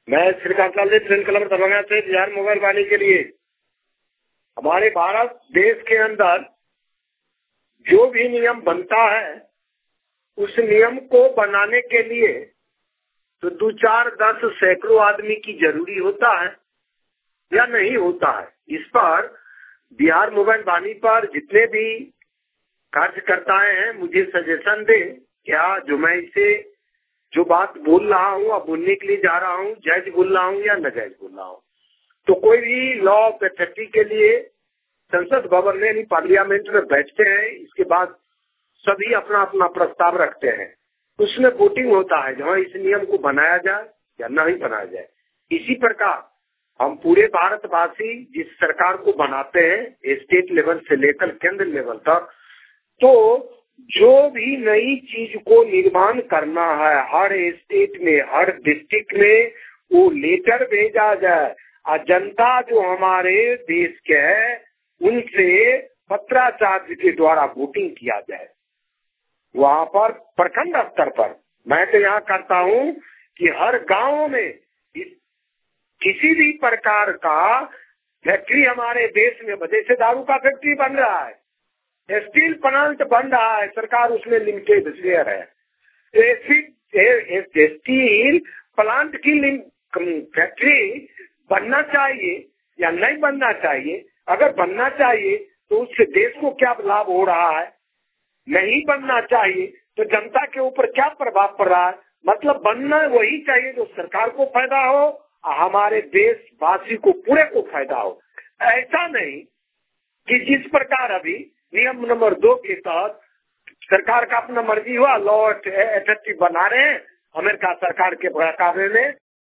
मैं Shrikant train club Darbhanga से Bihar mobile वाणी के लिए हमारे भारत देश के अंदर जो भी नियम बनता है उस नियम को बनाने के लिए तो 2, 4, 10 सैकड़ों आदमी की जरूरी होता है या नहीं होता है। इस पर बिहार मोबाइल वाणी पर जितने भी कार्यकर्ताएं हैं मुझे सजेशन दें, क्या जो मैं इसे जो बात बोल रहा हूँ अब बोलने के लिए जा रहा हूँ जायज बोल रहा हूँ या नाजायज बोल रहा हूँ। तो कोई भी लॉ ऑफ एथॉरिटी के लिए संसद भवन में यानी पार्लियामेंट में बैठते हैं, इसके बाद सभी अपना अपना प्रस्ताव रखते हैं, उसमें वोटिंग होता है जहाँ इस नियम को बनाया जाए या नहीं बनाया जाए। इसी प्रकार हम पूरे भारतवासी जिस सरकार को बनाते हैं स्टेट लेवल से लेकर केंद्र लेवल तक, तो जो भी नई चीज को निर्माण करना है हर स्टेट में हर डिस्ट्रिक्ट में वो लेटर भेजा जाए और जनता जो हमारे देश के है उनसे पत्राचार के द्वारा वोटिंग किया जाए। वहाँ पर प्रखंड स्तर पर मैं तो यहाँ करता हूँ कि हर गांव में किसी भी प्रकार का फैक्ट्री हमारे देश में, जैसे दारू का फैक्ट्री बन रहा है, स्टील प्लांट बन रहा है, सरकार उसमें लिमिटेड शेयर है। स्टील प्लांट की फैक्ट्री बनना चाहिए या नहीं बनना चाहिए? अगर बनना चाहिए तो उससे देश को क्या लाभ हो रहा है? नहीं बनना चाहिए तो जनता के ऊपर क्या प्रभाव पड़ रहा है? मतलब बनना वही चाहिए जो सरकार को फायदा हो और हमारे देशवासी को पूरे को फायदा हो। ऐसा नहीं कि जिस प्रकार अभी नियम नंबर 2 के तहत सरकार का अपना मर्जी हुआ लॉ एथॉरिटी बना रहे हैं अमेरिका सरकार के मुकाबले में,